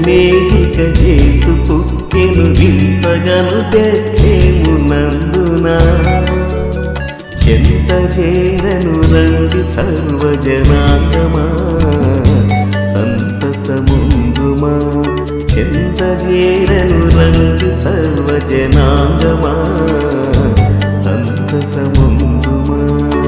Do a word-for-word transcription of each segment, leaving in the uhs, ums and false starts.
చింతనేదిక యేసు పుట్టెను వింతగను బెత్లెహేమునందున చెంత చేరను రండి సర్వజనాంగమా సంతసముందుమా చెంత చేరను రండి సర్వజనాంగమా సంతసముందుమా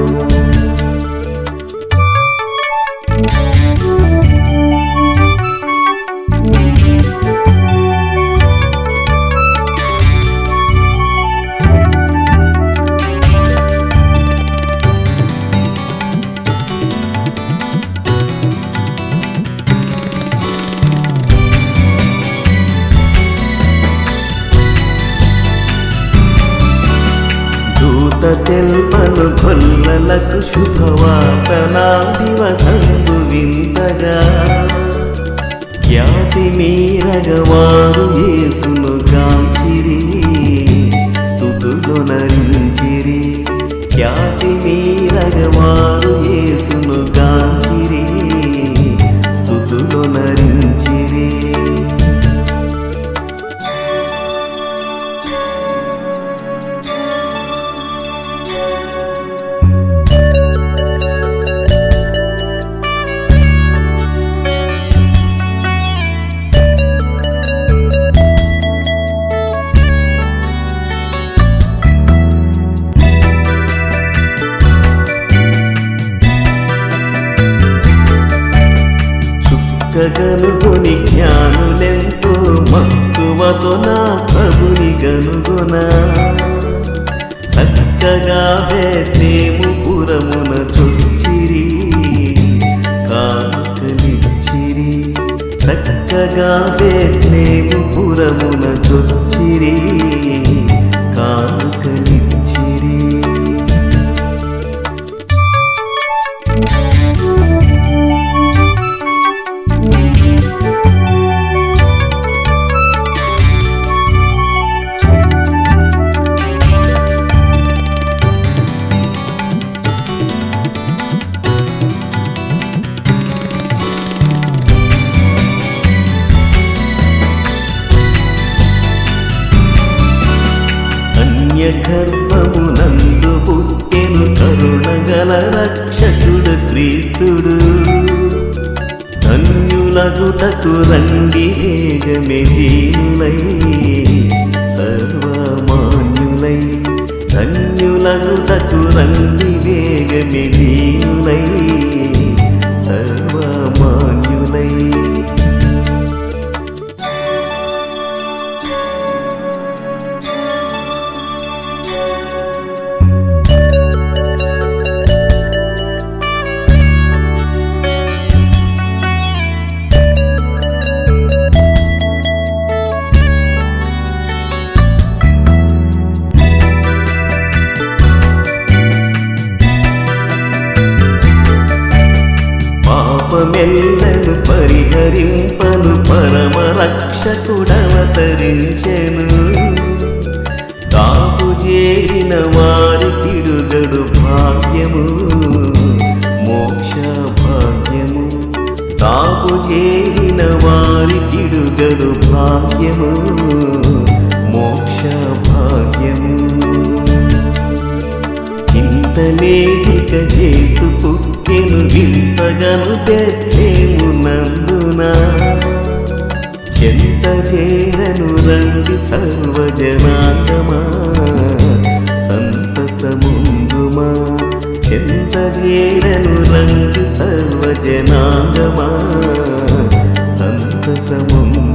తెల్పను కొల్లలకు శుభవార్త నా దివసందు వింతగా ఖ్యాతి మీరగవారు యేసును గాంచిరి స్తుతులొనరించిరి ఖ్యాతి మీరగవారు యేసును గాంచిరి స్తుతులొనరించిరి గనుగొని జ్ఞానులెంతో మక్కువతో నా ప్రభుని గనుగొన చక్కగా బెత్లెహేము పురమున చొచ్చిరి కానుకలిచ్చిరి చక్కగా బెత్లెహేము పురమున చొచ్చిరి కానుకలిచ్చిరి గర్భమునందు పుట్టెను కరుణగల రక్షకుడు క్రీస్తుడు ధన్యులగుటకు రండి వేగమే దీనులై సర్వమాన్యులై ధన్యులగుటకు రండి వేగమే దీనులై సర్వమాన్యులై పాపమెల్లను పరిహరింపను పరమ రక్షకుడవతరించెను తాపు చేరిన వారి తిడుగడు భాగ్యము మోక్ష భాగ్యము తాపు చేరిన వారి తిడుగడు భాగ్యము మోక్ష భాగ్యము చింతనేదిక యేసు పుట్టెను వింతగను బెత్లెహేమునందున చెంత చేరను రండి సర్వజనాంగమా సంతసముందుమా చెంత చేరను రండి సర్వజనాంగమా సంతసముందుమా